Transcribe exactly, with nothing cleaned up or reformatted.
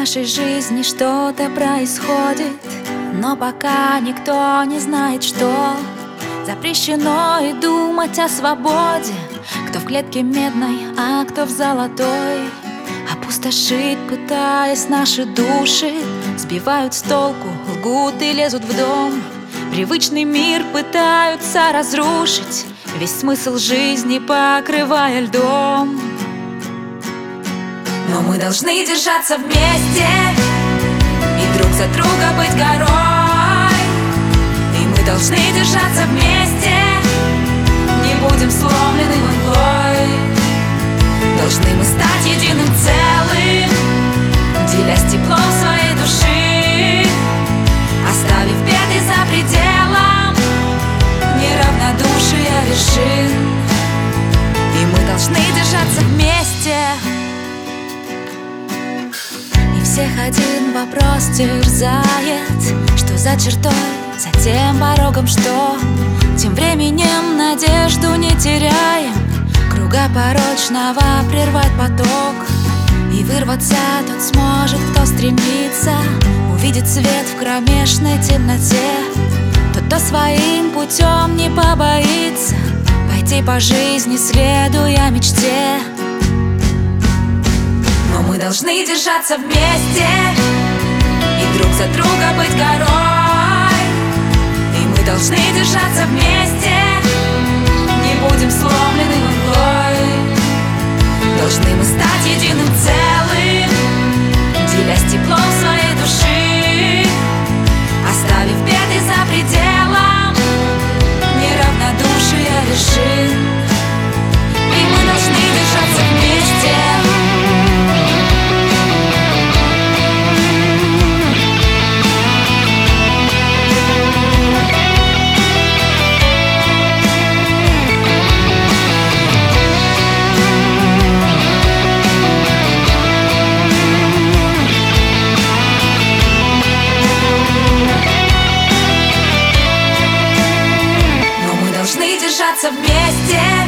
нашей жизни что-то происходит, но пока никто не знает, что. Запрещено и думать о свободе, кто в клетке медной, а кто в золотой. Опустошить, пытаясь наши души, сбивают с толку, лгут и лезут в дом. Привычный мир пытаются разрушить, весь смысл жизни покрывая льдом. Но мы должны держаться вместе и друг за друга быть горой. И мы должны держаться вместе, не будем сломлены мглой. Должны мы стать единым целым, делясь теплом своей души, оставив беды за пределом неравнодушия вершин. И мы должны держаться вместе. И всех один вопрос терзает: что за чертой, за тем порогом, что? Тем временем надежду не теряем, круга порочного прервать поток. И вырваться тот сможет, кто стремится увидеть свет в кромешной темноте. Тот, кто своим путем не побоится пойти по жизни, следуя мечте. Но мы должны держаться вместе и друг за друга быть горой. И мы должны держаться вместе, не будем сломлены мглой. Должны мы стать единым целым, делясь теплом своей души, оставив беды за пределом неравнодушия вершин. И мы должны держаться вместе. Держаться вместе.